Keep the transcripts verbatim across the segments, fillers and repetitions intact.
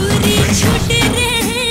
दूरी छूट रहे।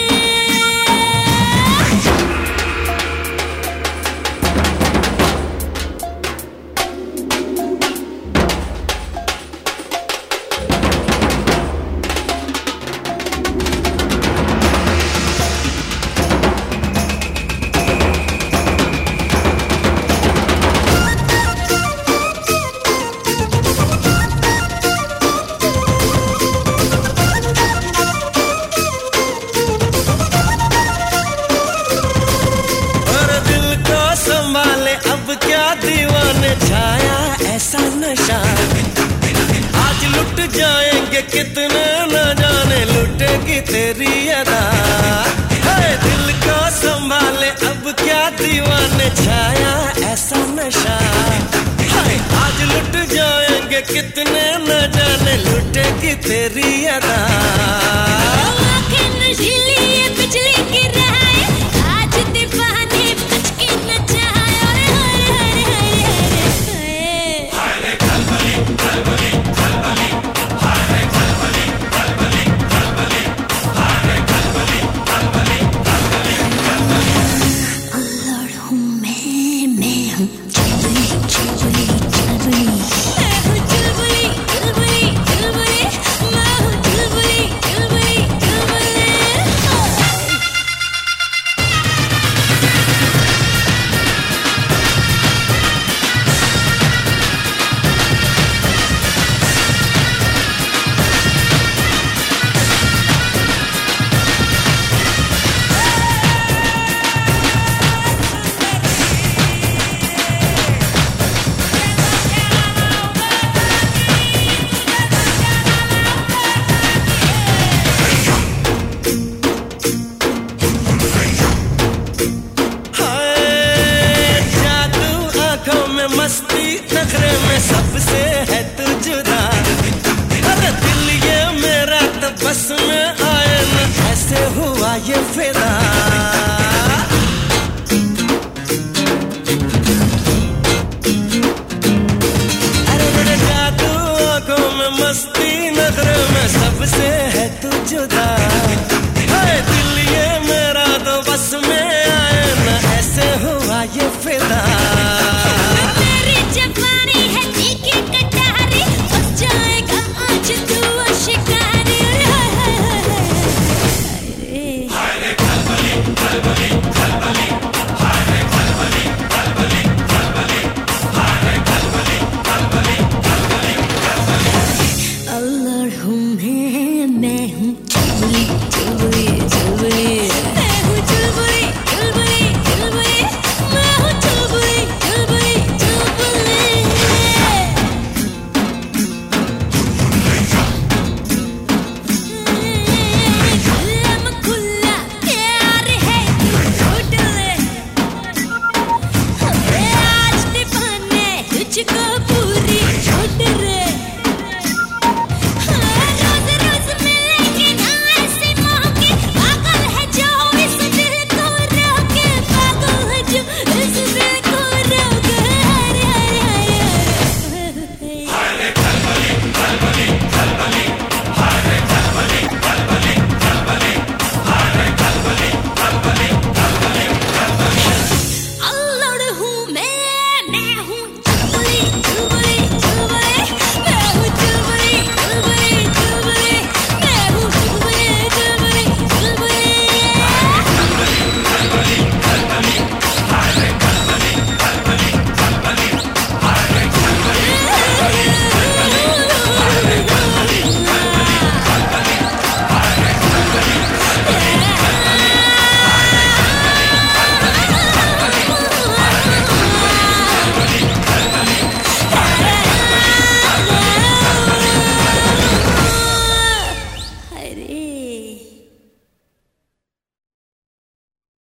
अब क्या दीवाने छाया ऐसा नशा, आज लुट जाएंगे कितने न जाने लुटेगी तेरी अदा। है दिल को संभाले अब क्या दीवाने छाया ऐसा नशा, है आज लुट जाएंगे कितने न जाने लुटेगी तेरी अदा। मस्ती नखरे में सबसे है तू जुदा, अरे दिल ये मेरा तो बस में आए न ऐसे हुआ ये फिदा। अरे मेरे जादू आंखों में मस्ती नखरे में सबसे है तू जुदा, अरे दिल ये मेरा तो बस में आए न ऐसे हुआ ये फिदा। अल्लाह हूँ मैं हूँ चुलबुली चुलबुली।